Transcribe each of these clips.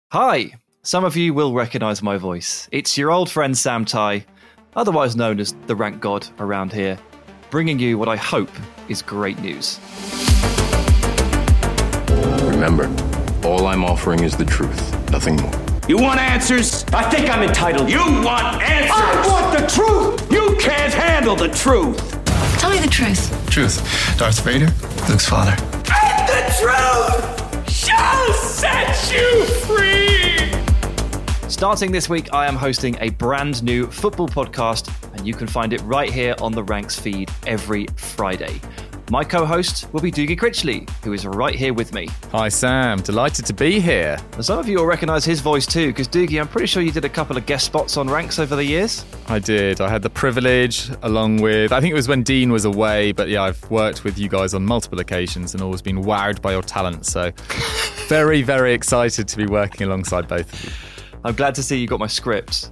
Hi, some of you will recognise my voice. It's your old friend Sam Tighe, otherwise known as the Rank God around here, bringing you what I hope is great news. Remember, all I'm offering is the truth, nothing more. You want answers? I think I'm entitled. You want answers? I want the truth! You can't handle the truth! Tell me the truth. Truth. Darth Vader, Luke's father. And the truth shall set you free! Starting this week, I am hosting a brand new football podcast, and you can find it right here on the Ranks feed every Friday. My co-host will be Dougie Critchley, who is right here with me. Hi Sam, delighted to be here. Now, some of you will recognise his voice too, because Dougie, I'm pretty sure you did a couple of guest spots on Ranks over the years. I did. I had the privilege, along with, I think it was when Dean was away, but yeah, I've worked with you guys on multiple occasions and always been wowed by your talent. So very, very excited to be working alongside both of you. I'm glad to see you got my script.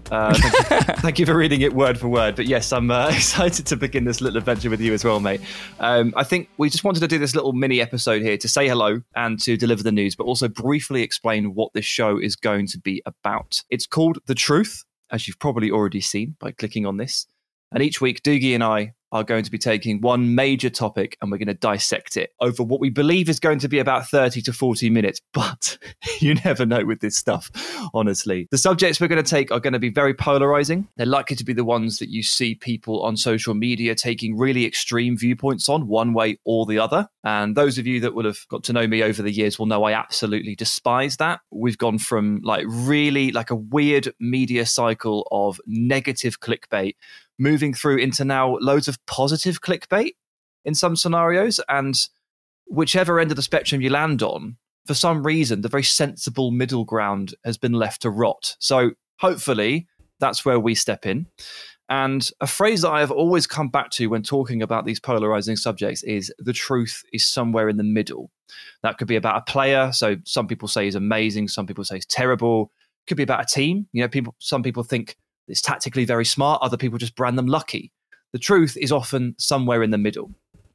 Thank you for reading it word for word. But yes, I'm excited to begin this little adventure with you as well, mate. I think we just wanted to do this little mini episode here to say hello and to deliver the news, but also briefly explain what this show is going to be about. It's called The Truth, as you've probably already seen by clicking on this. And each week, Dougie and I are going to be taking one major topic and we're going to dissect it over what we believe is going to be about 30 to 40 minutes. But you never know with this stuff, honestly. The subjects we're going to take are going to be very polarizing. They're likely to be the ones that you see people on social media taking really extreme viewpoints on, one way or the other. And those of you that will have got to know me over the years will know I absolutely despise that. We've gone from really a weird media cycle of negative clickbait moving through into now loads of positive clickbait in some scenarios. And whichever end of the spectrum you land on, for some reason, the very sensible middle ground has been left to rot. So hopefully that's where we step in. And a phrase that I have always come back to when talking about these polarizing subjects is the truth is somewhere in the middle. That could be about a player. So some people say he's amazing. Some people say he's terrible. Could be about a team. Some people think it's tactically very smart. Other people just brand them lucky. The truth is often somewhere in the middle.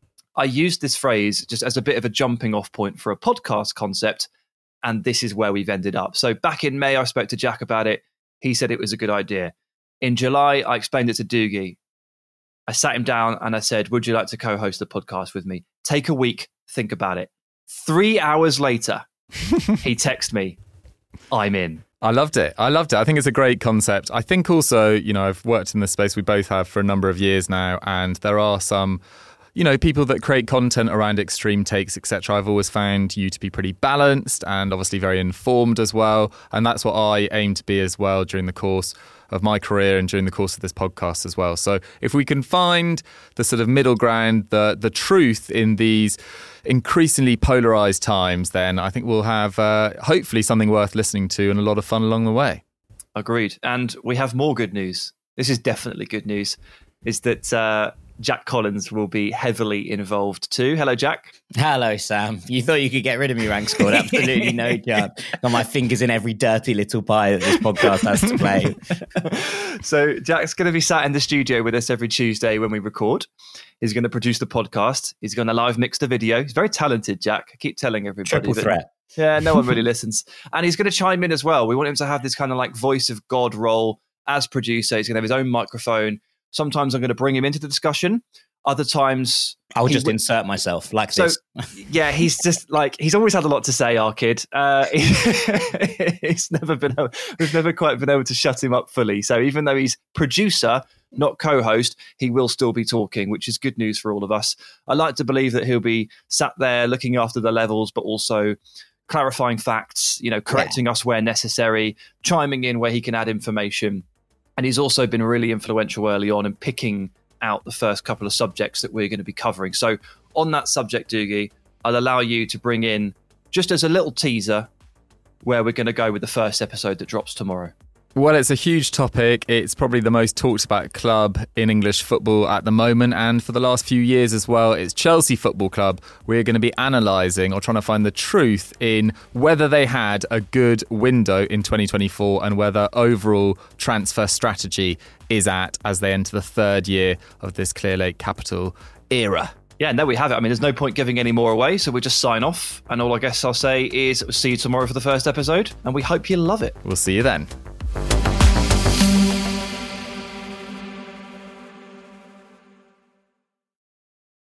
I used this phrase just as a bit of a jumping off point for a podcast concept, and this is where we've ended up. So back in May, I spoke to Jack about it. He said it was a good idea. In July, I explained it to Dougie. I sat him down and I said, would you like to co-host the podcast with me? Take a week, think about it. 3 hours later, he texted me, I'm in. I loved it. I think it's a great concept. I think also, I've worked in this space, we both have, for a number of years now, and there are some, people that create content around extreme takes, etc. I've always found you to be pretty balanced and obviously very informed as well. And that's what I aim to be as well during the course of my career and during the course of this podcast as well. So if we can find the sort of middle ground, the truth in these increasingly polarized times, then I think we'll have hopefully something worth listening to and a lot of fun along the way. Agreed. And we have more good news. This is definitely good news, is that Jack Collins will be heavily involved too. Hello, Jack. Hello, Sam. You thought you could get rid of me, Rank Squad? Absolutely no chance. Got my fingers in every dirty little pie that this podcast has to play. So Jack's going to be sat in the studio with us every Tuesday when we record. He's going to produce the podcast. He's going to live mix the video. He's very talented, Jack. I keep telling everybody. Triple threat. Yeah, no one really listens. And he's going to chime in as well. We want him to have this kind of voice of God role as producer. He's going to have his own microphone. Sometimes I'm going to bring him into the discussion. Other times I'll just insert myself this. Yeah, he's just he's always had a lot to say, our kid. We've never quite been able to shut him up fully. So even though he's producer, not co-host, he will still be talking, which is good news for all of us. I like to believe that he'll be sat there looking after the levels, but also clarifying facts, correcting us where necessary, chiming in where he can add information. And he's also been really influential early on in picking out the first couple of subjects that we're going to be covering. So on that subject, Dougie, I'll allow you to bring in, just as a little teaser, where we're going to go with the first episode that drops tomorrow. Well, it's a huge topic. It's probably the most talked about club in English football at the moment. And for the last few years as well, it's Chelsea Football Club. We're going to be analysing or trying to find the truth in whether they had a good window in 2024 and whether overall transfer strategy is at as they enter the third year of this Clearlake Capital era. Yeah, there we have it. I mean, there's no point giving any more away, so we'll just sign off. And all I guess I'll say is see you tomorrow for the first episode, and we hope you love it. We'll see you then.